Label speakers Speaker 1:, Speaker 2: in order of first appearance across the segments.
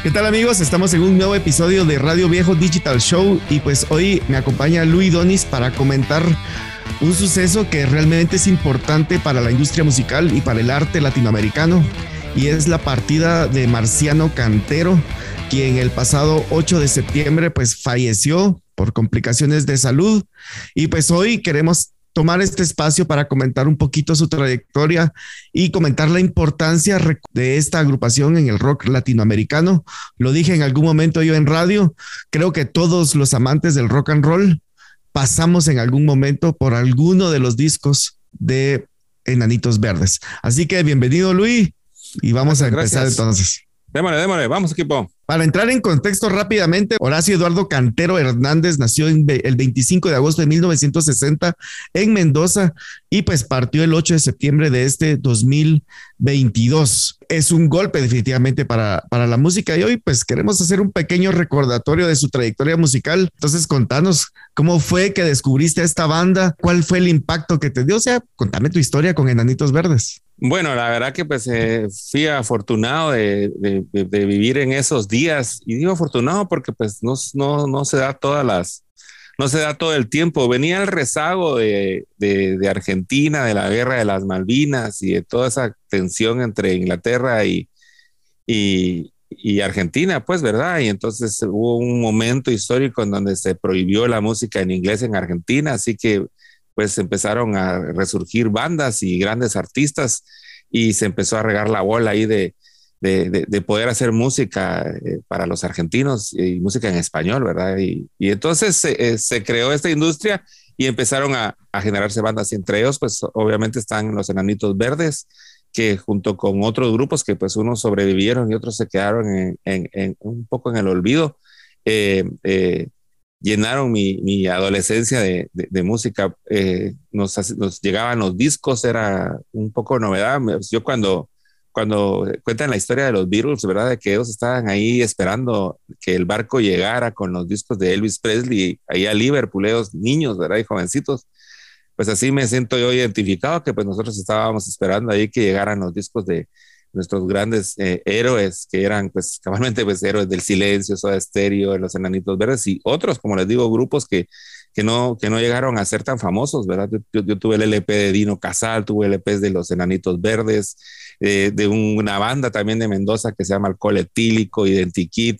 Speaker 1: ¿Qué tal, amigos? Estamos en un nuevo episodio de Radio Viejo Digital Show y pues hoy me acompaña Luis Donis para comentar un suceso que realmente es importante para la industria musical y para el arte latinoamericano, y es la partida de Marciano Cantero, quien el pasado 8 de septiembre pues falleció por complicaciones de salud. Y pues hoy queremos tomar este espacio para comentar un poquito su trayectoria y comentar la importancia de esta agrupación en el rock latinoamericano. Lo dije en algún momento yo en radio, creo que todos los amantes del rock and roll pasamos en algún momento por alguno de los discos de Enanitos Verdes. Así que bienvenido, Luis, y vamos a empezar entonces.
Speaker 2: Démosle, vamos, equipo.
Speaker 1: Para entrar en contexto rápidamente, Horacio Eduardo Cantero Hernández nació el 25 de agosto de 1960 en Mendoza y pues partió el 8 de septiembre de este 2022. Es un golpe definitivamente para la música, y hoy pues queremos hacer un pequeño recordatorio de su trayectoria musical. Entonces contanos cómo fue que descubriste esta banda, cuál fue el impacto que te dio, o sea, contame tu historia con Enanitos Verdes.
Speaker 2: Bueno, la verdad que pues fui afortunado de vivir en esos días, y digo afortunado porque pues no se da no se da todo el tiempo. Venía el rezago de Argentina, de la guerra de las Malvinas y de toda esa tensión entre Inglaterra y Argentina, pues, ¿verdad? Y entonces hubo un momento histórico en donde se prohibió la música en inglés en Argentina, así que pues empezaron a resurgir bandas y grandes artistas, y se empezó a regar la bola ahí de poder hacer música para los argentinos, y música en español, ¿verdad? Y entonces se creó esta industria y empezaron a generarse bandas, y entre ellos pues obviamente están los Enanitos Verdes, que junto con otros grupos que pues unos sobrevivieron y otros se quedaron en un poco en el olvido, llenaron mi adolescencia de música. Nos llegaban los discos, era un poco novedad. Yo cuando cuentan la historia de los Beatles, ¿verdad? De que ellos estaban ahí esperando que el barco llegara con los discos de Elvis Presley ahí a Liverpool, ellos niños, ¿verdad? Y jovencitos. Pues así me siento yo identificado, que pues nosotros estábamos esperando ahí que llegaran los discos de nuestros grandes héroes, que eran pues cabalmente pues héroes del silencio, Soda Stereo, los Enanitos Verdes y otros, como les digo, grupos que no llegaron a ser tan famosos, ¿verdad? Yo tuve el LP de Dino Casal, tuve LPs de los Enanitos Verdes, de una banda también de Mendoza que se llama Alcohol Etílico, Identikit.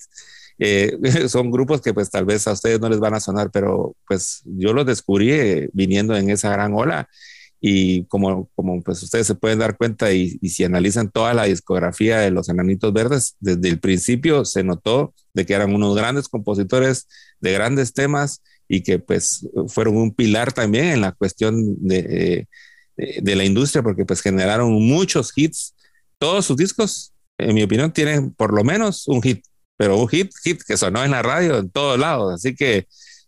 Speaker 2: Son grupos que pues tal vez a ustedes no les van a sonar, pero pues yo los descubrí viniendo en esa gran ola. Y como pues ustedes se pueden dar cuenta, y si analizan toda la discografía de los Enanitos Verdes, desde el principio se notó de que eran unos grandes compositores de grandes temas, y que pues fueron un pilar también en la cuestión de la industria, porque pues generaron muchos hits. Todos sus discos, en mi opinión, tienen por lo menos un hit, pero un hit que sonó en la radio en todos lados. Así que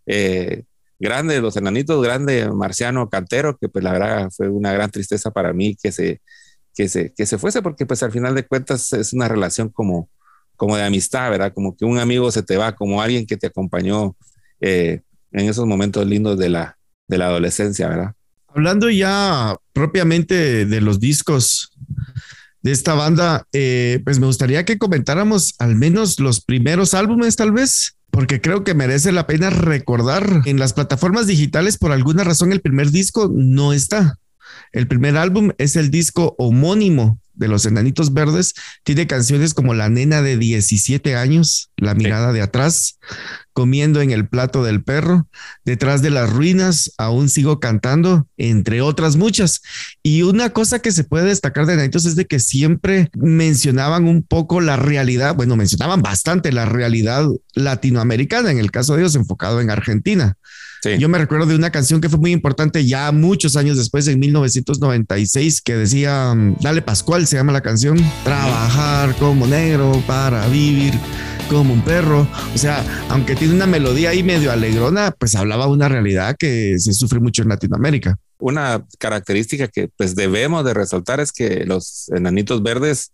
Speaker 2: grande los Enanitos, grande Marciano Cantero, que pues la verdad fue una gran tristeza para mí que se fuese, porque pues al final de cuentas es una relación como de amistad, ¿verdad? Como que un amigo se te va, como alguien que te acompañó en esos momentos lindos de la adolescencia, ¿verdad?
Speaker 1: Hablando ya propiamente de los discos de esta banda, pues me gustaría que comentáramos al menos los primeros álbumes, tal vez, porque creo que merece la pena recordar. En las plataformas digitales, por alguna razón, el primer disco no está. El primer álbum es el disco homónimo de los Enanitos Verdes. Tiene canciones como La Nena de 17 años, La Mirada de Atrás, Comiendo en el Plato del Perro, Detrás de las Ruinas, Aún Sigo Cantando, entre otras muchas. Y una cosa que se puede destacar de Enanitos es de que siempre mencionaban un poco la realidad, bueno, mencionaban bastante la realidad latinoamericana, en el caso de ellos enfocado en Argentina. Sí. Yo me recuerdo de una canción que fue muy importante ya muchos años después, en 1996, que decía, Dale Pascual se llama la canción, trabajar como negro para vivir como un perro. O sea, aunque tiene una melodía ahí medio alegrona, pues hablaba de una realidad que se sufre mucho en Latinoamérica.
Speaker 2: Una característica que pues debemos de resaltar es que los Enanitos Verdes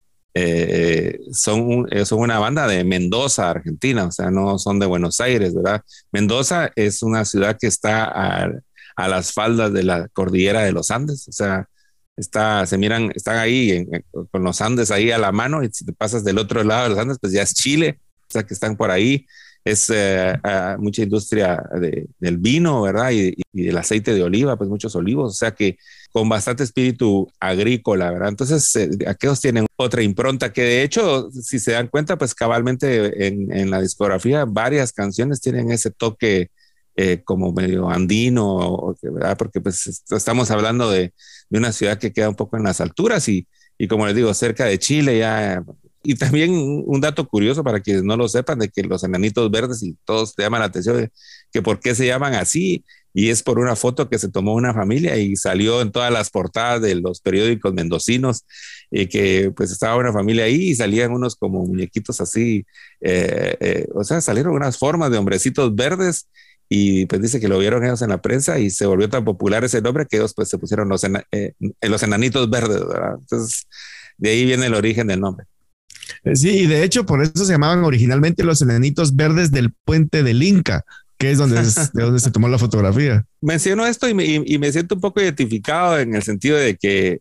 Speaker 2: son una banda de Mendoza, Argentina, o sea, no son de Buenos Aires, ¿verdad? Mendoza es una ciudad que está a las faldas de la cordillera de los Andes, o sea, se miran, están ahí con los Andes ahí a la mano, y si te pasas del otro lado de los Andes, pues ya es Chile, o sea que están por ahí. Es mucha industria del vino, ¿verdad? Y del aceite de oliva, pues muchos olivos, o sea que con bastante espíritu agrícola, ¿verdad? Entonces, aquellos tienen otra impronta que de hecho, si se dan cuenta, pues cabalmente en la discografía, varias canciones tienen ese toque como medio andino, ¿verdad? Porque pues estamos hablando de una ciudad que queda un poco en las alturas y como les digo, cerca de Chile ya. Y también un dato curioso para quienes no lo sepan, de que los Enanitos Verdes, y todos te llaman la atención, que por qué se llaman así, y es por una foto que se tomó una familia y salió en todas las portadas de los periódicos mendocinos, que pues estaba una familia ahí y salían unos como muñequitos así, o sea, salieron unas formas de hombrecitos verdes, y pues dice que lo vieron ellos en la prensa y se volvió tan popular ese nombre que ellos pues se pusieron los Enanitos Verdes, ¿verdad? Entonces, de ahí viene el origen del nombre.
Speaker 1: Sí, y de hecho por eso se llamaban originalmente los Enanitos Verdes del Puente del Inca, que es de donde se tomó la fotografía.
Speaker 2: Menciono esto y me siento un poco identificado en el sentido de que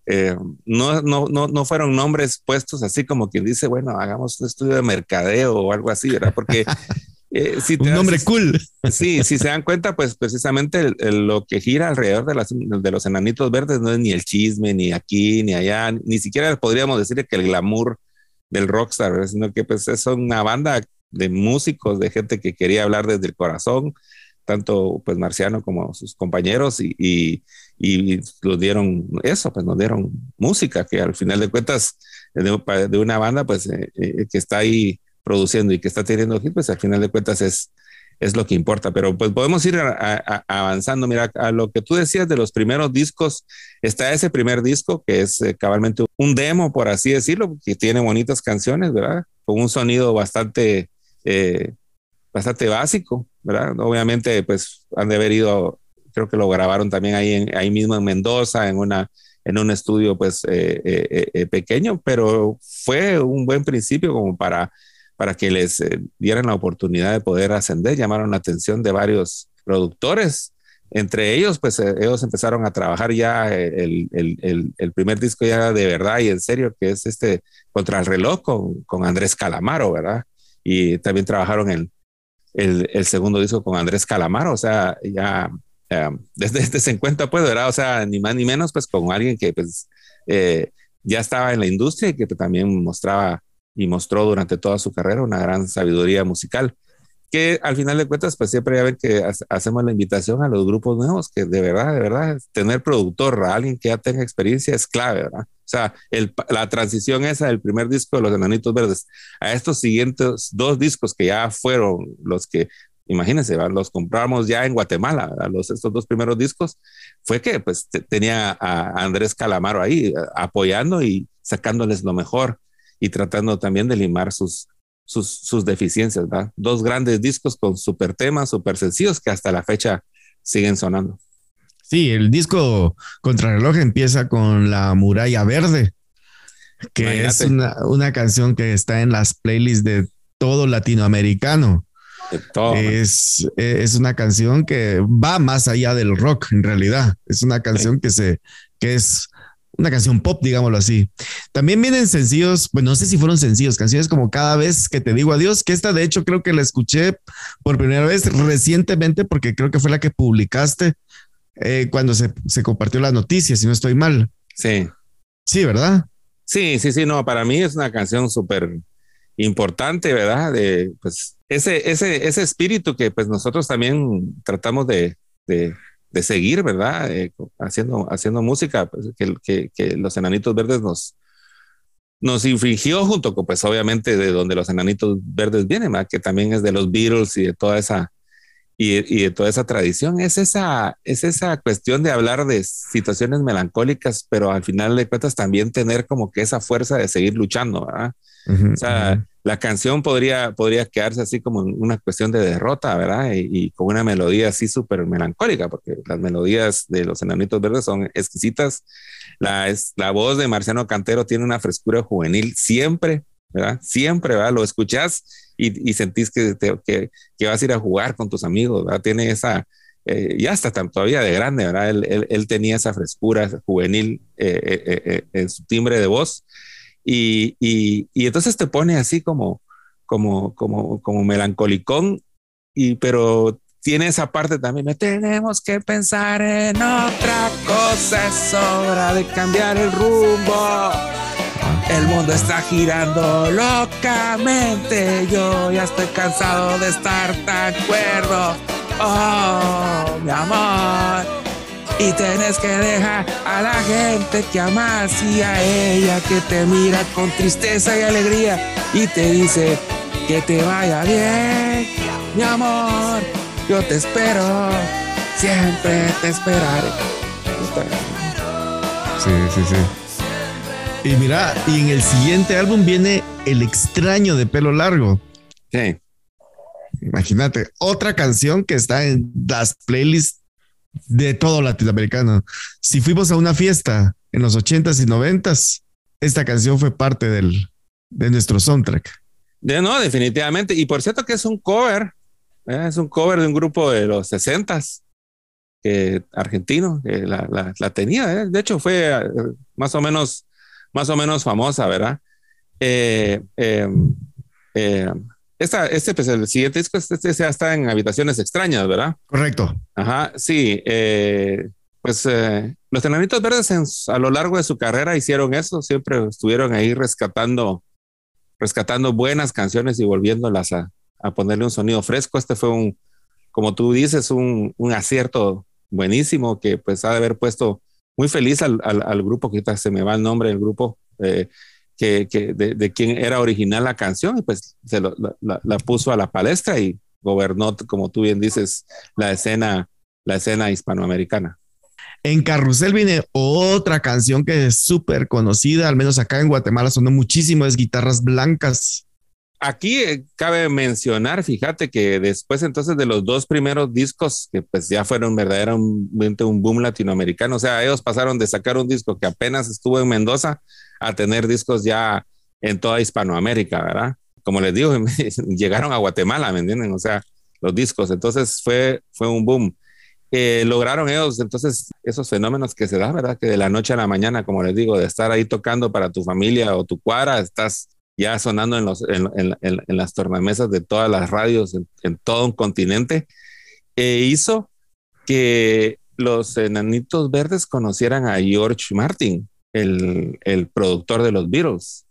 Speaker 2: no fueron nombres puestos así como quien dice, bueno, hagamos un estudio de mercadeo o algo así, ¿verdad? Porque si
Speaker 1: un nombre cool.
Speaker 2: Sí, si se dan cuenta, pues precisamente lo que gira alrededor de los Enanitos Verdes no es ni el chisme, ni aquí, ni allá, ni siquiera podríamos decir que el glamour del rockstar, ¿verdad? Sino que pues es una banda de músicos, de gente que quería hablar desde el corazón, tanto pues Marciano como sus compañeros, y nos dieron eso, pues nos dieron música, que al final de cuentas de una banda pues que está ahí produciendo y que está teniendo hit, pues al final de cuentas es lo que importa. Pero pues podemos ir avanzando. Mira, a lo que tú decías de los primeros discos, está ese primer disco que es cabalmente un demo, por así decirlo, que tiene bonitas canciones, ¿verdad? Con un sonido bastante básico, ¿verdad? Obviamente, pues han de haber ido, creo que lo grabaron también ahí mismo en Mendoza, en un estudio pues pequeño, pero fue un buen principio como para que les dieran la oportunidad de poder ascender. Llamaron la atención de varios productores. Entre ellos, pues ellos empezaron a trabajar ya el primer disco ya de verdad y en serio, que es Contra el Reloj con Andrés Calamaro, ¿verdad? Y también trabajaron el segundo disco con Andrés Calamaro, o sea, ya desde ese encuentro, pues, ¿verdad? O sea, ni más ni menos, pues, con alguien que, pues, ya estaba en la industria y que también mostró durante toda su carrera una gran sabiduría musical, que al final de cuentas, pues siempre ya ven que hacemos la invitación a los grupos nuevos, que de verdad, tener productor, a alguien que ya tenga experiencia es clave, ¿verdad? O sea, la transición esa del primer disco de los Enanitos Verdes a estos siguientes dos discos que ya fueron los que, imagínense, ¿verdad? Los compramos ya en Guatemala, estos dos primeros discos, fue que pues tenía a Andrés Calamaro ahí apoyando y sacándoles lo mejor y tratando también de limar sus deficiencias, ¿verdad? Dos grandes discos con súper temas, súper sencillos que hasta la fecha siguen sonando.
Speaker 1: Sí, el disco Contrarreloj empieza con La Muralla Verde, que Imagínate. Es una canción que está en las playlists de todo latinoamericano.
Speaker 2: De todo.
Speaker 1: Es una canción que va más allá del rock, en realidad. Es una canción sí. que es una canción pop, digámoslo así. También vienen sencillos, pues no sé si fueron sencillos, canciones como Cada Vez que Te Digo Adiós, que esta de hecho creo que la escuché por primera vez recientemente, porque creo que fue la que publicaste cuando se compartió las noticias, si no estoy mal.
Speaker 2: Sí.
Speaker 1: Sí, ¿verdad?
Speaker 2: Sí, no, para mí es una canción súper importante, ¿verdad? De pues ese espíritu que pues nosotros también tratamos de seguir, ¿verdad? Haciendo música, pues, que los Enanitos Verdes nos infringió, junto con, pues, obviamente, de donde los Enanitos Verdes vienen, ¿verdad? Que también es de los Beatles y de toda esa tradición. Es esa cuestión de hablar de situaciones melancólicas, pero al final de cuentas también tener como que esa fuerza de seguir luchando, ¿verdad? O sea, la canción podría quedarse así como una cuestión de derrota, ¿verdad? Y con una melodía así súper melancólica, porque las melodías de los Enanitos Verdes son exquisitas. La voz de Marciano Cantero tiene una frescura juvenil siempre, ¿verdad? Siempre, ¿verdad? Lo escuchás y sentís que vas a ir a jugar con tus amigos, ¿verdad? Tiene ya hasta todavía de grande, ¿verdad? Él tenía esa frescura juvenil en su timbre de voz y entonces te pone así como melancolicón, pero tiene esa parte también, tenemos que pensar en otra cosa, es hora de cambiar el rumbo. El mundo está girando locamente, yo ya estoy cansado de estar tan cuerdo. Oh, mi amor. Y tenés que dejar a la gente que amas y a ella que te mira con tristeza y alegría y te dice que te vaya bien, mi amor. Yo te espero, siempre te esperaré.
Speaker 1: Sí, sí, sí. Y mira, y en el siguiente álbum viene El extraño de pelo largo.
Speaker 2: Sí.
Speaker 1: Imagínate, otra canción que está en las playlists de todo latinoamericano. Si fuimos a una fiesta en los 80s y 90s, esta canción fue parte de nuestro soundtrack.
Speaker 2: No, definitivamente. Y por cierto que es un cover de un grupo de los 60s argentino, que la tenía. De hecho, fue más o menos famosa, ¿verdad? Pues el siguiente disco, ya está en Habitaciones Extrañas, ¿verdad?
Speaker 1: Correcto.
Speaker 2: Ajá, sí. Los Enanitos Verdes a lo largo de su carrera hicieron eso, siempre estuvieron ahí rescatando buenas canciones y volviéndolas a ponerle un sonido fresco. Este fue como tú dices, un acierto buenísimo que pues ha de haber puesto muy feliz al grupo, que ahorita se me va el nombre del grupo, de quien era original la canción, y pues la puso a la palestra y gobernó, como tú bien dices, la escena hispanoamericana.
Speaker 1: En Carrusel viene otra canción que es súper conocida, al menos acá en Guatemala sonó muchísimo, es Guitarras Blancas.
Speaker 2: Aquí cabe mencionar, fíjate que después entonces de los dos primeros discos que pues ya fueron verdaderamente un boom latinoamericano, o sea, ellos pasaron de sacar un disco que apenas estuvo en Mendoza a tener discos ya en toda Hispanoamérica, ¿verdad? Como les digo, llegaron a Guatemala, ¿me entienden? O sea, los discos, entonces fue un boom. Lograron ellos entonces esos fenómenos que se dan, ¿verdad? Que de la noche a la mañana, como les digo, de estar ahí tocando para tu familia o tu cuadra, estás ya sonando en las tornamesas de todas las radios en todo un continente, hizo que los Enanitos Verdes conocieran a George Martin, el productor de los Beatles.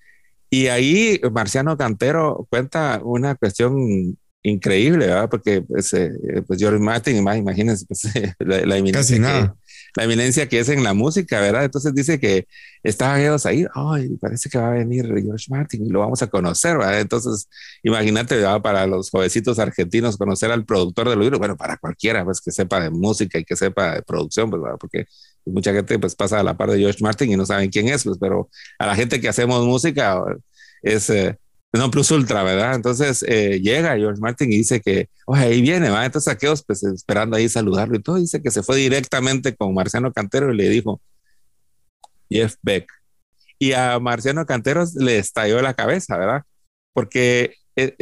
Speaker 2: Y ahí Marciano Cantero cuenta una cuestión increíble, ¿verdad? Porque pues George Martin, imagínense, pues, la eminencia que es en la música, ¿verdad? Entonces dice que estaban ellos ahí, ay, parece que va a venir George Martin y lo vamos a conocer, ¿verdad? Entonces, imagínate, ¿verdad? Para los jovencitos argentinos conocer al productor de los libros, bueno, para cualquiera, pues, que sepa de música y que sepa de producción, pues, ¿verdad? Porque mucha gente, pues, pasa a la par de George Martin y no saben quién es, pues, pero a la gente que hacemos música es non plus ultra, ¿verdad? Entonces llega George Martin y dice que, oye, ahí viene, ¿verdad? Entonces aquellos pues esperando ahí saludarlo y todo, dice que se fue directamente con Marciano Cantero y le dijo, Jeff Beck. Y a Marciano Cantero le estalló la cabeza, ¿verdad? Porque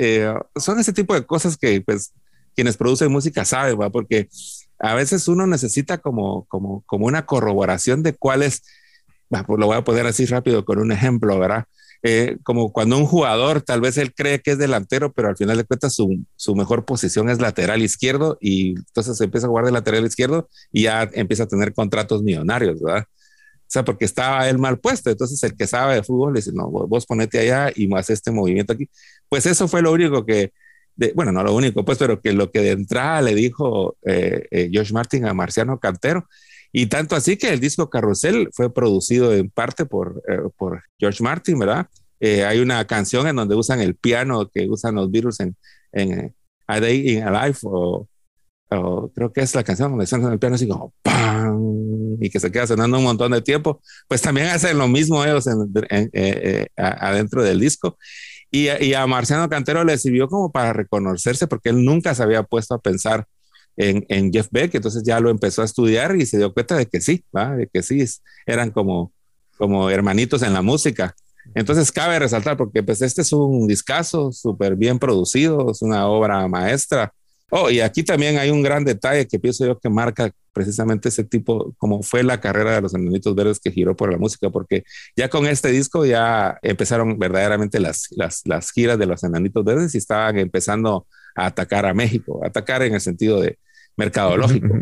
Speaker 2: son ese tipo de cosas que pues quienes producen música saben, ¿verdad? Porque a veces uno necesita como una corroboración de cuáles, pues lo voy a poner así rápido con un ejemplo, ¿verdad? Como cuando un jugador tal vez él cree que es delantero, pero al final de cuentas su mejor posición es lateral izquierdo y entonces se empieza a jugar de lateral izquierdo y ya empieza a tener contratos millonarios, ¿verdad? O sea, porque estaba él mal puesto. Entonces el que sabe de fútbol le dice, no, vos ponete allá y haz este movimiento aquí. Pues eso fue lo único bueno, no lo único, pues, pero que lo que de entrada le dijo George Martin a Marciano Cantero. Y tanto así que el disco Carrusel fue producido en parte por George Martin, ¿verdad? Hay una canción en donde usan el piano que usan los Beatles en A Day in a Life, o creo que es la canción donde suenan el piano así como ¡pam! Y que se queda sonando un montón de tiempo. Pues también hacen lo mismo ellos adentro del disco. Y a Marciano Cantero le sirvió como para reconocerse porque él nunca se había puesto a pensar en Jeff Beck, entonces ya lo empezó a estudiar y se dio cuenta de que sí, ¿va? De que sí, eran como hermanitos en la música. Entonces cabe resaltar, porque pues este es un discazo súper bien producido, es una obra maestra, Oh, y aquí también hay un gran detalle que pienso yo que marca precisamente ese tipo, como fue la carrera de los Enanitos Verdes que giró por la música, porque ya con este disco ya empezaron verdaderamente las giras de los Enanitos Verdes y estaban empezando a atacar a México, atacar en el sentido de mercadológico.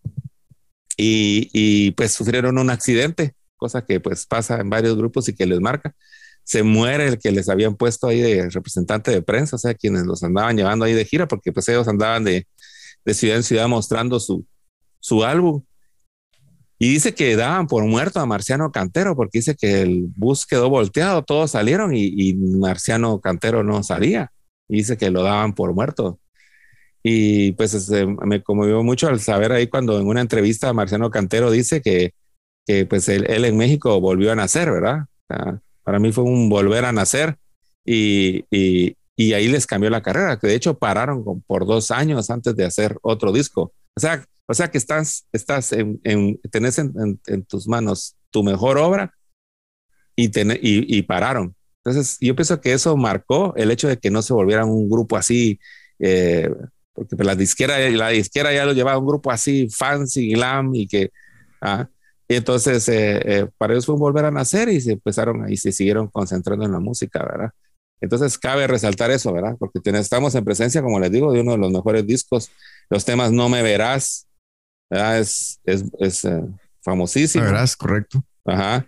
Speaker 2: Y pues sufrieron un accidente, cosa que pues pasa en varios grupos y que les marca. Se muere el que les habían puesto ahí de representante de prensa, o sea, quienes los andaban llevando ahí de gira, porque pues ellos andaban de ciudad en ciudad mostrando su álbum. Y dice que daban por muerto a Marciano Cantero, porque dice que el bus quedó volteado, todos salieron y Marciano Cantero no salía. Y dice que lo daban por muerto. Y pues me conmovió mucho al saber ahí cuando en una entrevista Marciano Cantero dice que pues él en México volvió a nacer, ¿verdad? O sea, para mí fue un volver a nacer y ahí les cambió la carrera, que de hecho pararon por 2 años antes de hacer otro disco. O sea que tenés en tus manos tu mejor obra y pararon. Entonces yo pienso que eso marcó el hecho de que no se volvieran un grupo así, porque la disquera ya lo llevaba un grupo así fancy, glam y entonces para ellos fue un volver a nacer y se empezaron ahí, se siguieron concentrando en la música, ¿verdad? Entonces cabe resaltar eso, ¿verdad? Porque estamos en presencia, como les digo, de uno de los mejores discos. Los temas No Me Verás, ¿verdad? Es famosísimo.
Speaker 1: Me verás, correcto.
Speaker 2: Ajá.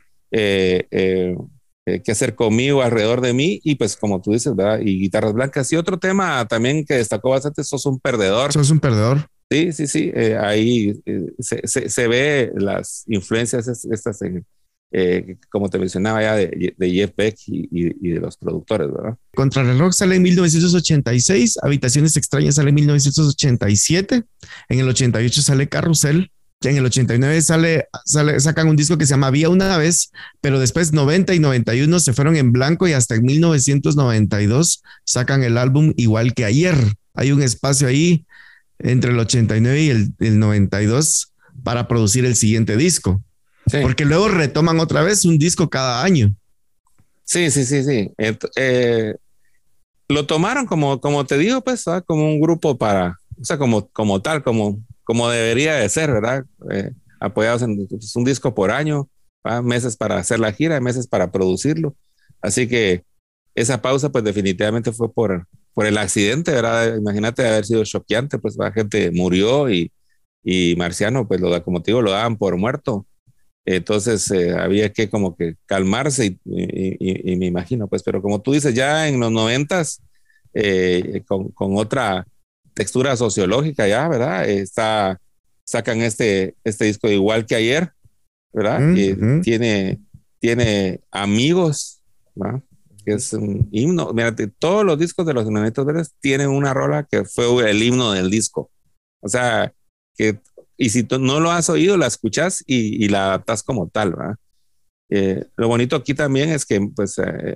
Speaker 2: Qué hacer conmigo, alrededor de mí, y pues como tú dices, ¿verdad? Y Guitarras Blancas. Y otro tema también que destacó bastante, Sos un Perdedor.
Speaker 1: Sos un perdedor.
Speaker 2: Sí, sí, sí. Ahí se ve las influencias estas como te mencionaba ya, de Jeff Beck y de los productores, ¿verdad?
Speaker 1: Contrarreloj sale en 1986, Habitaciones Extrañas sale en 1987, en el 88 sale Carrusel, en el 89 sacan un disco que se llama Había una vez, pero después 90 y 91 se fueron en blanco y hasta en 1992 sacan el álbum Igual que Ayer. Hay un espacio ahí entre el 89 y el 92 para producir el siguiente disco. Sí. Porque luego retoman otra vez un disco cada año.
Speaker 2: Sí, sí, sí, sí. Lo tomaron como te digo, pues, ¿verdad? Como un grupo o sea, como tal, como debería de ser, ¿verdad? Apoyados en pues, un disco por año, ¿verdad? Meses para hacer la gira, meses para producirlo. Así que esa pausa, pues, definitivamente fue por el accidente, ¿verdad? Imagínate haber sido choqueante, pues, la gente murió y Marciano, pues, como te digo, lo daban por muerto. Entonces había que como que calmarse y me imagino, pues, pero como tú dices, ya en los 90s, con otra textura sociológica ya, ¿verdad? Sacan este disco Igual que Ayer, ¿verdad? Y tiene Amigos, ¿verdad? Que es un himno. Mírate, todos los discos de los Enanitos Verdes tienen una rola que fue el himno del disco. O sea, y si tú no lo has oído, la escuchas y la adaptas como tal, ¿verdad? Lo bonito aquí también es que, pues,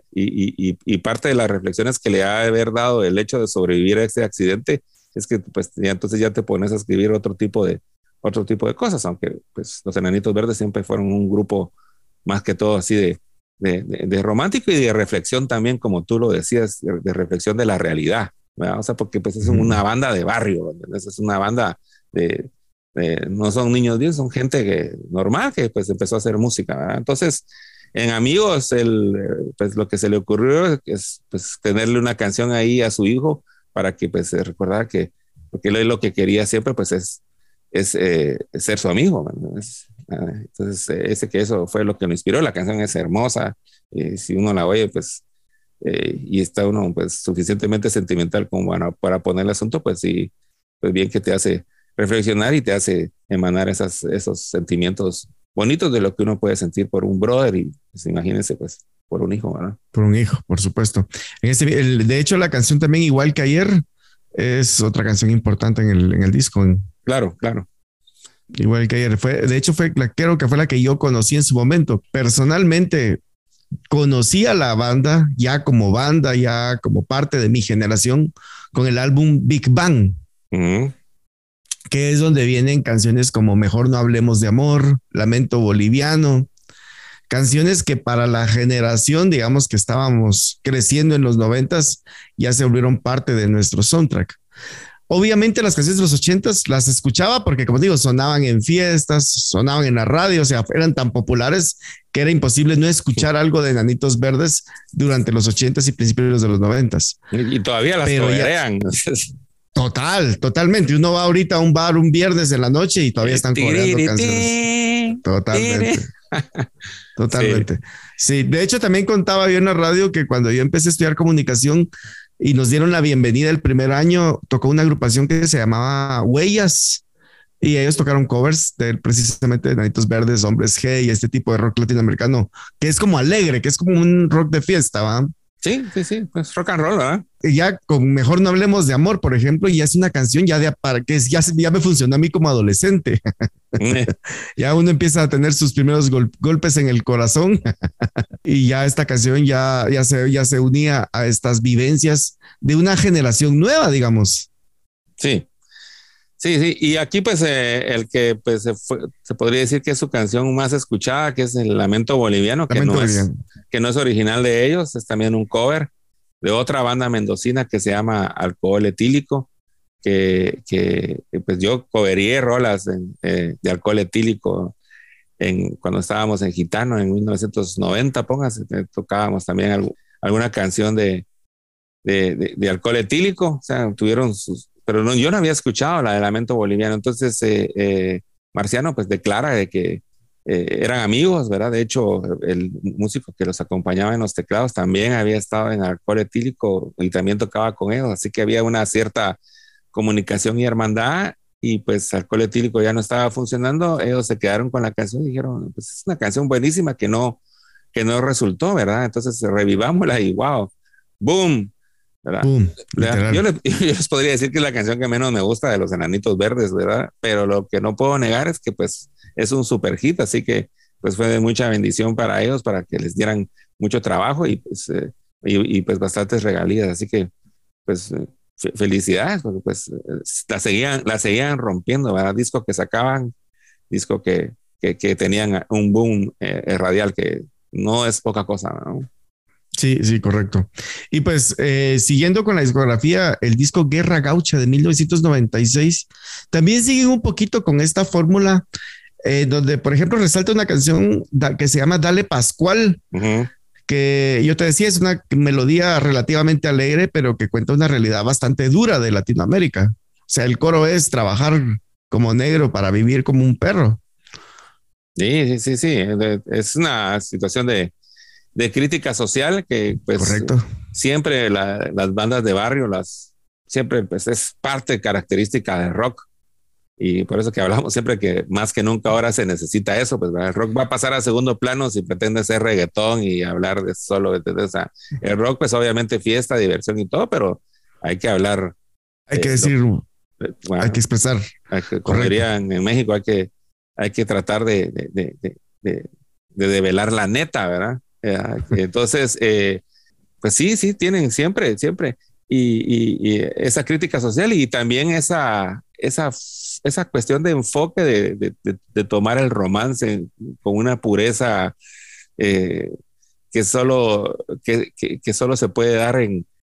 Speaker 2: y parte de las reflexiones que le ha de haber dado el hecho de sobrevivir a este accidente es que, pues, entonces ya te pones a escribir otro tipo de cosas, aunque, pues, los Enanitos Verdes siempre fueron un grupo más que todo así de romántico y de reflexión también, como tú lo decías, de reflexión de la realidad, ¿verdad? O sea, porque, pues, es una banda de barrio, ¿verdad? Es una banda no son niños bien, son gente normal que pues empezó a hacer música, ¿verdad? Entonces en Amigos pues lo que se le ocurrió es pues tenerle una canción ahí a su hijo para que pues se recordara porque él lo que quería siempre pues es ser su amigo, entonces eso fue lo que lo inspiró. La canción es hermosa, si uno la oye pues y está uno pues suficientemente sentimental como para poner el asunto, pues sí, pues bien que te hace reflexionar y te hace emanar esos sentimientos bonitos de lo que uno puede sentir por un brother y pues, imagínense pues por un hijo, ¿verdad?
Speaker 1: Por un hijo, por supuesto. De hecho, la canción también Igual que Ayer es otra canción importante en el disco.
Speaker 2: Claro, claro.
Speaker 1: Igual que Ayer creo que fue la que yo conocí en su momento. Personalmente conocí a la banda, ya como parte de mi generación, con el álbum Big Bang. Que es donde vienen canciones como Mejor no hablemos de amor, Lamento boliviano, canciones que para la generación, digamos que estábamos creciendo en los 90s, ya se volvieron parte de nuestro soundtrack. Obviamente las canciones de los ochentas las escuchaba porque, como digo, sonaban en fiestas, sonaban en la radio, o sea, eran tan populares que era imposible no escuchar algo de Enanitos Verdes durante los ochentas y principios de los noventas.
Speaker 2: Y todavía las coberean.
Speaker 1: Totalmente. Uno va ahorita a un bar un viernes en la noche y todavía están cobrando canciones. Totalmente. Sí, de hecho también contaba yo en la radio que cuando yo empecé a estudiar comunicación y nos dieron la bienvenida el primer año, tocó una agrupación que se llamaba Huellas y ellos tocaron covers de precisamente de Nanitos Verdes, Hombres G y este tipo de rock latinoamericano que es como alegre, que es como un rock de fiesta, ¿va?
Speaker 2: Sí, pues rock and roll, ¿verdad?
Speaker 1: Y ya con Mejor no hablemos de amor, por ejemplo, ya es una canción ya de para que ya me funcionó a mí como adolescente. Ya uno empieza a tener sus primeros golpes en el corazón y ya esta canción ya se unía a estas vivencias de una generación nueva, digamos.
Speaker 2: Sí. Y aquí pues el que pues se podría decir que es su canción más escuchada, que es el Lamento Boliviano, que no es original de ellos, es también un cover de otra banda mendocina que se llama Alcohol Etílico, que pues yo coveré rolas de Alcohol Etílico cuando estábamos en Gitano en 1990, póngase, tocábamos también alguna canción de Alcohol Etílico, o sea, tuvieron pero yo no había escuchado la de Lamento Boliviano. Entonces Marciano pues declara de que eran amigos, ¿verdad? De hecho, el músico que los acompañaba en los teclados también había estado en Alcohol Etílico y también tocaba con ellos, así que había una cierta comunicación y hermandad, y pues Alcohol Etílico ya no estaba funcionando. Ellos se quedaron con la canción y dijeron, pues es una canción buenísima que no resultó, ¿verdad? Entonces revivámosla y wow, boom, ¿verdad? Yo les podría decir que es la canción que menos me gusta de los Enanitos Verdes, ¿verdad? Pero lo que no puedo negar es que pues es un super hit, así que pues fue de mucha bendición para ellos, para que les dieran mucho trabajo y pues bastantes regalías, así que pues felicidades, porque pues la seguían rompiendo, ¿verdad? Disco que sacaban, disco que tenían un boom radial que no es poca cosa, ¿no?
Speaker 1: Sí, correcto. Y pues siguiendo con la discografía, el disco Guerra Gaucha de 1996 también sigue un poquito con esta fórmula donde, por ejemplo, resalta una canción que se llama Dale Pascual, que yo te decía es una melodía relativamente alegre, pero que cuenta una realidad bastante dura de Latinoamérica. O sea, el coro es trabajar como negro para vivir como un perro.
Speaker 2: Sí. Es una situación de crítica social que pues
Speaker 1: correcto.
Speaker 2: Siempre las bandas de barrio siempre pues es parte característica del rock, y por eso que hablamos siempre que más que nunca ahora se necesita eso, pues el rock va a pasar a segundo plano si pretende ser reggaetón y hablar de solo o sea, el rock pues obviamente fiesta, diversión y todo, pero hay que hablar,
Speaker 1: hay que decir, hay que expresar,
Speaker 2: como dirían en México, hay que tratar de develar la neta, ¿verdad? Entonces, pues sí, tienen siempre, y esa crítica social y también esa cuestión de enfoque de tomar el romance con una pureza que solo se puede dar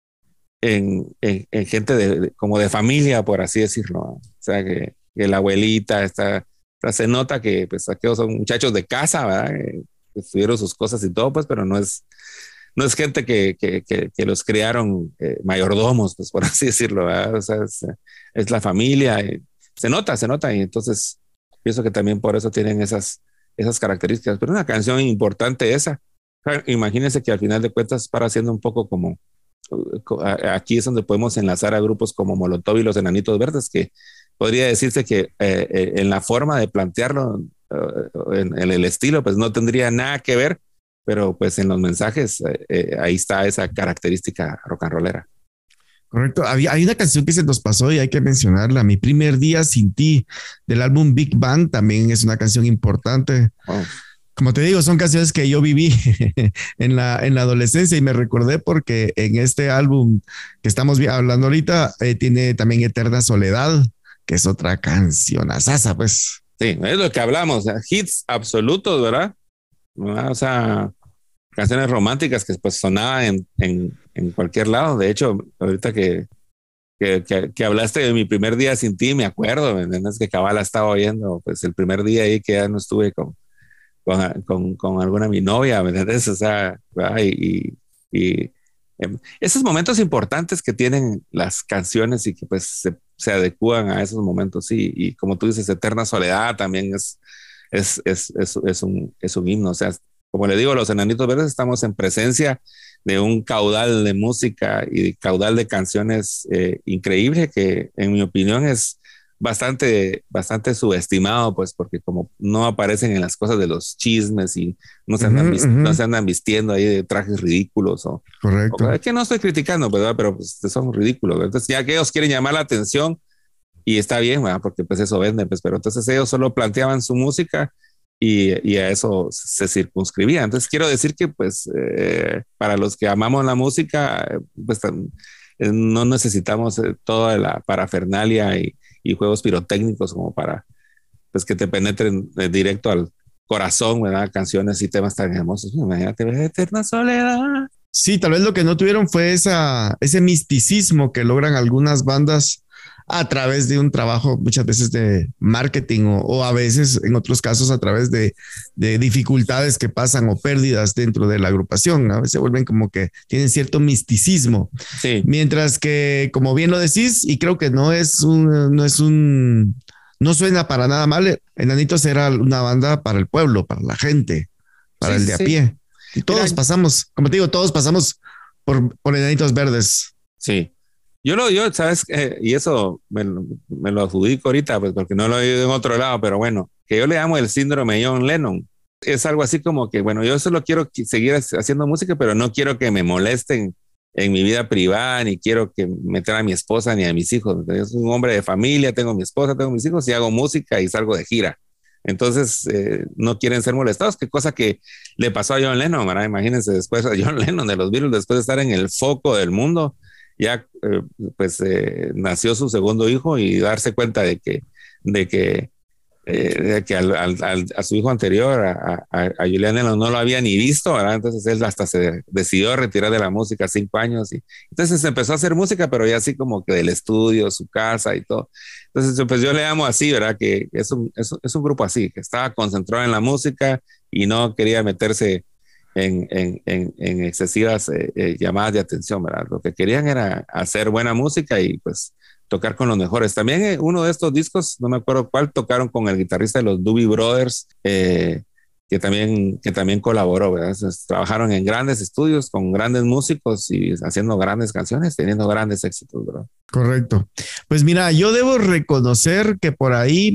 Speaker 2: en gente como de familia, por así decirlo, ¿no? O sea, que la abuelita se nota que pues aquellos son muchachos de casa, ¿verdad? Tuvieron sus cosas y todo, pues, pero no es gente que los criaron mayordomos, pues, por así decirlo, ¿verdad? O sea, es la familia, se nota, y entonces pienso que también por eso tienen esas características, pero una canción importante esa. Imagínense que al final de cuentas para siendo un poco como, aquí es donde podemos enlazar a grupos como Molotov y los Enanitos Verdes, que podría decirse que en la forma de plantearlo, en el estilo, pues no tendría nada que ver, pero pues en los mensajes ahí está esa característica rock and rollera.
Speaker 1: Correcto. Hay una canción que se nos pasó y hay que mencionarla, Mi primer día sin ti, del álbum Big Bang, también es una canción importante. Wow. Como te digo, son canciones que yo viví en la adolescencia y me recordé porque en este álbum que estamos hablando ahorita tiene también Eterna Soledad, que es otra canción asasa, pues.
Speaker 2: Sí, es lo que hablamos, hits absolutos, ¿verdad? O sea, canciones románticas que pues sonaban en cualquier lado. De hecho, ahorita que que hablaste de mi primer día sin ti, me acuerdo, ¿me entiendes? Que cabal estaba oyendo, pues el primer día ahí que ya no estuve con alguna mi novia, ¿me entiendes? O sea, ¿verdad? Y esos momentos importantes que tienen las canciones y que pues se adecúan a esos momentos, sí, y como tú dices, Eterna Soledad también es un himno, o sea, como le digo, los Enanitos Verdes estamos en presencia de un caudal de música y caudal de canciones increíble que en mi opinión es bastante subestimado, pues porque como no aparecen en las cosas de los chismes y no se andan vistiendo ahí de trajes ridículos
Speaker 1: Correcto.
Speaker 2: es que no estoy criticando, ¿verdad? Pero pues son ridículos. Entonces ya que ellos quieren llamar la atención y está bien, ¿verdad? Porque pues eso vende, pues, pero entonces ellos solo planteaban su música y a eso se circunscribía. Entonces quiero decir que pues para los que amamos la música, pues no necesitamos toda la parafernalia y juegos pirotécnicos como para pues que te penetren directo al corazón, ¿verdad? Canciones y temas tan hermosos. Imagínate, Eterna Soledad.
Speaker 1: Sí, tal vez lo que no tuvieron fue ese misticismo que logran algunas bandas a través de un trabajo muchas veces de marketing o a veces en otros casos a través de dificultades que pasan o pérdidas dentro de la agrupación. A veces se vuelven como que tienen cierto misticismo.
Speaker 2: Sí.
Speaker 1: Mientras que, como bien lo decís, y creo que no suena para nada mal, Enanitos era una banda para el pueblo, para la gente, para el de a pie. Y todos pasamos, como te digo, todos pasamos por Enanitos Verdes.
Speaker 2: Sí. Yo sabes, y eso me lo adjudico ahorita, pues porque no lo he oído en otro lado, pero bueno, que yo le llamo el síndrome de John Lennon. Es algo así como que, bueno, yo solo quiero seguir haciendo música, pero no quiero que me molesten en mi vida privada, ni quiero que meter a mi esposa ni a mis hijos. Yo soy un hombre de familia, tengo mi esposa, tengo mis hijos y hago música y salgo de gira. Entonces, no quieren ser molestados, qué cosa que le pasó a John Lennon, ¿verdad? Imagínense después a John Lennon de los Beatles, después de estar en el foco del mundo, ya nació su segundo hijo y darse cuenta de que a su hijo anterior, a Julian Lennon, no lo había ni visto, ¿verdad? Entonces él hasta se decidió retirar de la música 5 años y entonces empezó a hacer música, pero ya así como que del estudio, su casa y todo. Entonces pues yo le llamo así, ¿verdad? Que es un grupo así, que estaba concentrado en la música y no quería meterse en excesivas llamadas de atención, ¿verdad? Lo que querían era hacer buena música y pues tocar con los mejores. También uno de estos discos, no me acuerdo cuál, tocaron con el guitarrista de los Doobie Brothers, que también colaboró, ¿verdad? Entonces, trabajaron en grandes estudios con grandes músicos y haciendo grandes canciones, teniendo grandes éxitos, ¿verdad?
Speaker 1: Correcto. Pues mira, yo debo reconocer que por ahí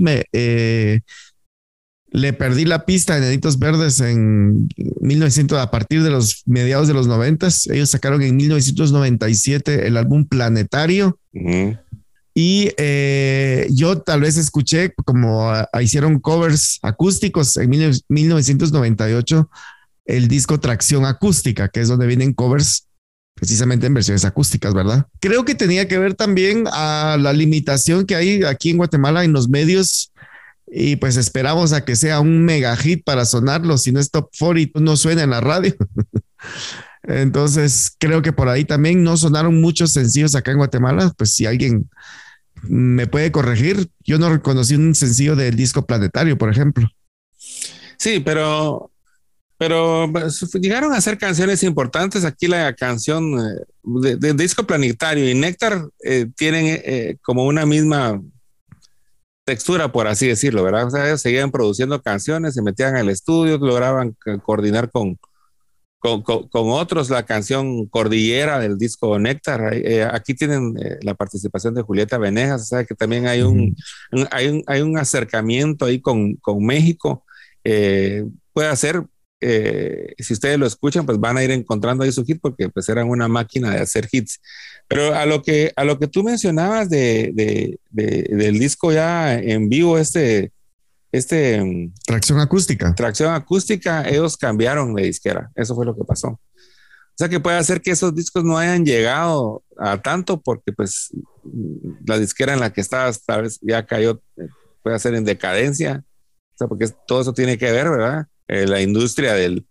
Speaker 1: le perdí la pista a Enanitos Verdes en 1900, a partir de los mediados de los 90. Ellos sacaron en 1997 el álbum Planetario.
Speaker 2: Uh-huh.
Speaker 1: Y yo tal vez escuché como hicieron covers acústicos en 1998 el disco Tracción Acústica, que es donde vienen covers precisamente en versiones acústicas, ¿verdad? Creo que tenía que ver también a la limitación que hay aquí en Guatemala en los medios y pues esperamos a que sea un mega hit para sonarlo, si no es top 40 no suena en la radio. Entonces creo que por ahí también no sonaron muchos sencillos acá en Guatemala, pues si alguien me puede corregir, yo no reconocí un sencillo del disco Planetario, por ejemplo.
Speaker 2: Sí, pero llegaron a hacer canciones importantes. Aquí la canción de disco Planetario y Néctar tienen como una misma textura, por así decirlo, ¿verdad? O sea, ellos seguían produciendo canciones, se metían al estudio, lograban coordinar con otros la canción Cordillera del disco Néctar. Aquí tienen la participación de Julieta Venegas, o sea que también hay un acercamiento ahí con México. Puede ser, si ustedes lo escuchan, pues van a ir encontrando ahí su hit porque pues eran una máquina de hacer hits. Pero a lo que tú mencionabas del disco ya en vivo,
Speaker 1: Tracción Acústica,
Speaker 2: ellos cambiaron de disquera. Eso fue lo que pasó. O sea que puede hacer que esos discos no hayan llegado a tanto porque pues la disquera en la que estabas tal vez ya cayó, puede ser en decadencia. O sea, porque todo eso tiene que ver, ¿verdad? La industria del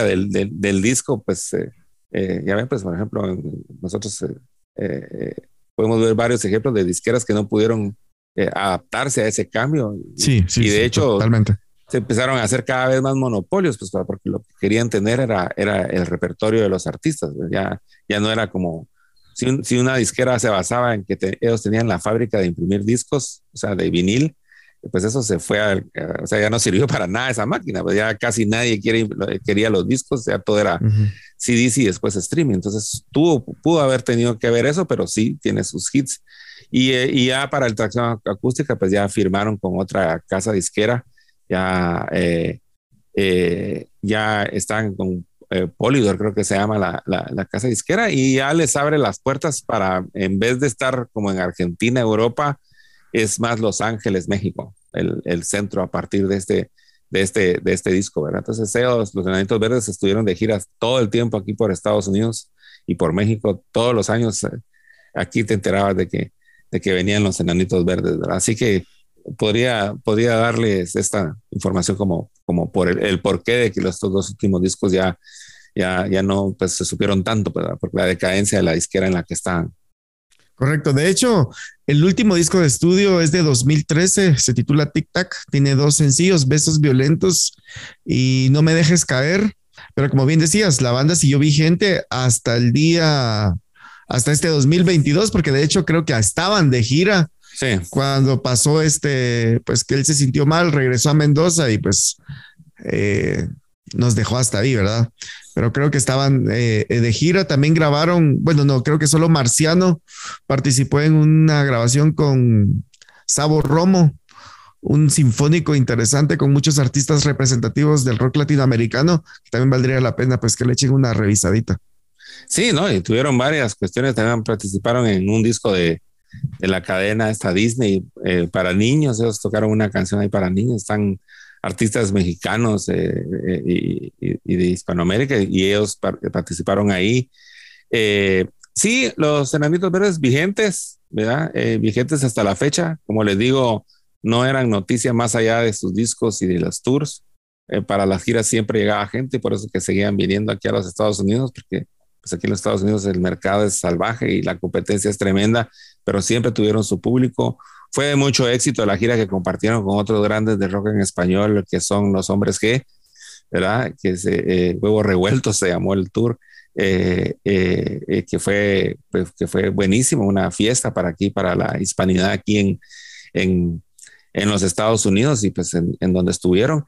Speaker 2: disco, pues ya ven, pues por ejemplo, nosotros podemos ver varios ejemplos de disqueras que no pudieron adaptarse a ese cambio.
Speaker 1: Sí,
Speaker 2: y de hecho,
Speaker 1: totalmente.
Speaker 2: se empezaron a hacer cada vez más monopolios, pues porque lo que querían tener era el repertorio de los artistas. Pues, ya no era como, si una disquera se basaba en que ellos tenían la fábrica de imprimir discos, o sea, de vinil, pues eso se fue, o sea, ya no sirvió para nada esa máquina, pues ya casi nadie quería los discos, ya todo era CDs y después streaming. Entonces pudo haber tenido que ver eso, pero sí tiene sus hits. Y ya para el tracción acústica, pues ya firmaron con otra casa disquera, ya están con Polydor, creo que se llama la casa disquera, y ya les abre las puertas para, en vez de estar como en Argentina, Europa, es más Los Ángeles, México, el centro a partir de este disco, ¿verdad? Entonces ellos, los Enanitos Verdes, estuvieron de giras todo el tiempo aquí por Estados Unidos y por México, todos los años. Aquí te enterabas de que venían los Enanitos Verdes, ¿verdad? Así que podría darles esta información como por el porqué de que estos dos últimos discos ya no pues, se supieron tanto, ¿verdad? Por la decadencia de la disquera en la que estaban.
Speaker 1: Correcto. De hecho, el último disco de estudio es de 2013, se titula Tic Tac, tiene 2 sencillos, Besos Violentos y No Me Dejes Caer. Pero como bien decías, la banda siguió vigente hasta este 2022, porque de hecho creo que estaban de gira.
Speaker 2: Sí.
Speaker 1: Cuando pasó pues que él se sintió mal, regresó a Mendoza y pues nos dejó hasta ahí, ¿verdad? Pero creo que estaban de gira, también grabaron, bueno, no, creo que solo Marciano participó en una grabación con Sabo Romo, un sinfónico interesante con muchos artistas representativos del rock latinoamericano, que también valdría la pena pues que le echen una revisadita.
Speaker 2: Sí, ¿no? Y tuvieron varias cuestiones, también participaron en un disco de la cadena esta Disney para niños. Ellos tocaron una canción ahí para niños. Están artistas mexicanos y de Hispanoamérica y ellos participaron ahí. Sí, los Enanitos Verdes vigentes, ¿verdad? Vigentes hasta la fecha. Como les digo, no eran noticia más allá de sus discos y de los tours. Para las giras siempre llegaba gente y por eso que seguían viniendo aquí a los Estados Unidos, porque pues aquí en los Estados Unidos el mercado es salvaje y la competencia es tremenda, pero siempre tuvieron su público. Fue de mucho éxito la gira que compartieron con otros grandes de rock en español, que son los Hombres G, ¿verdad? Huevos Revueltos se llamó el tour, que fue buenísimo, una fiesta para aquí, para la hispanidad aquí en los Estados Unidos y pues en donde estuvieron.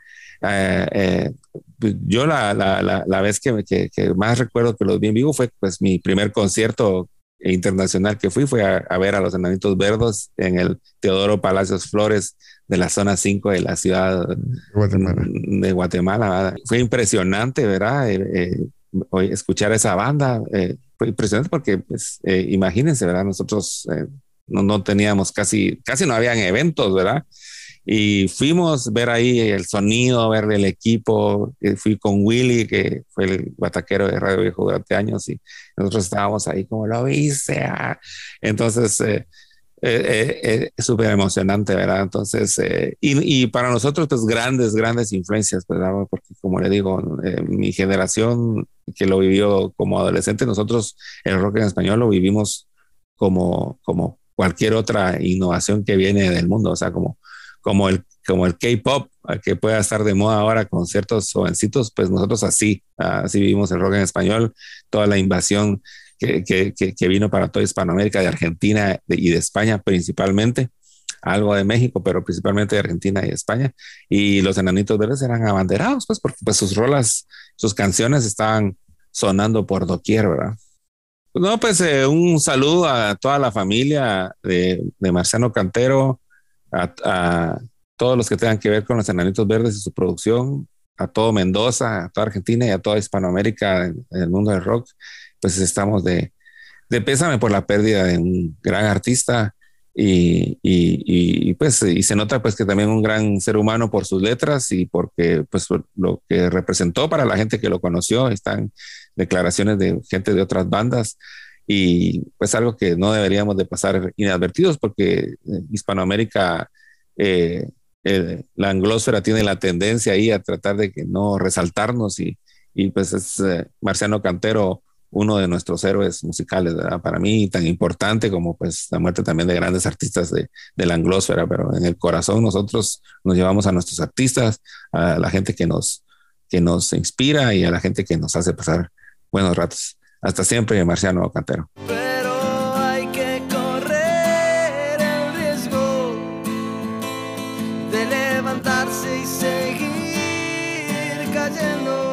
Speaker 2: Yo la vez que más recuerdo que los vi en vivo fue pues mi primer concierto internacional que fue a ver a los Enanitos Verdes en el Teodoro Palacios Flores de la zona 5 de la ciudad de Guatemala, ¿verdad? Fue impresionante, ¿verdad? Escuchar esa banda fue impresionante porque pues, imagínense, ¿verdad? Nosotros no teníamos casi no habían eventos, ¿verdad? Y fuimos a ver ahí el sonido, ver el equipo. Fui con Willy, que fue el bataquero de Radio Viejo durante años, y nosotros estábamos ahí como lo viste. Entonces, es súper emocionante, ¿verdad? Entonces, y para nosotros, pues grandes influencias, ¿verdad? Porque como le digo, mi generación que lo vivió como adolescente, nosotros el rock en español lo vivimos como cualquier otra innovación que viene del mundo, o sea, como el K-pop, que pueda estar de moda ahora con ciertos jovencitos, pues nosotros así vivimos el rock en español, toda la invasión que vino para toda Hispanoamérica, de Argentina y de España principalmente, algo de México, pero principalmente de Argentina y España. Y los Enanitos Verdes eran abanderados, pues, porque pues, sus rolas, sus canciones estaban sonando por doquier, ¿verdad? No, pues un saludo a toda la familia de Marciano Cantero, a todos los que tengan que ver con los Enanitos Verdes y su producción, a todo Mendoza, a toda Argentina y a toda Hispanoamérica en el mundo del rock. Pues estamos de pésame por la pérdida de un gran artista y pues y se nota pues que también un gran ser humano por sus letras y porque pues lo que representó para la gente que lo conoció. Están declaraciones de gente de otras bandas y pues algo que no deberíamos de pasar inadvertidos, porque Hispanoamérica, la anglósfera tiene la tendencia ahí a tratar de que no resaltarnos y pues es Marciano Cantero, uno de nuestros héroes musicales, ¿verdad? Para mí tan importante como pues la muerte también de grandes artistas de la anglósfera, pero en el corazón nosotros nos llevamos a nuestros artistas, a la gente que nos inspira y a la gente que nos hace pasar buenos ratos. Hasta siempre, Marciano Cantero.
Speaker 3: Pero hay que correr el riesgo de levantarse y seguir cayendo.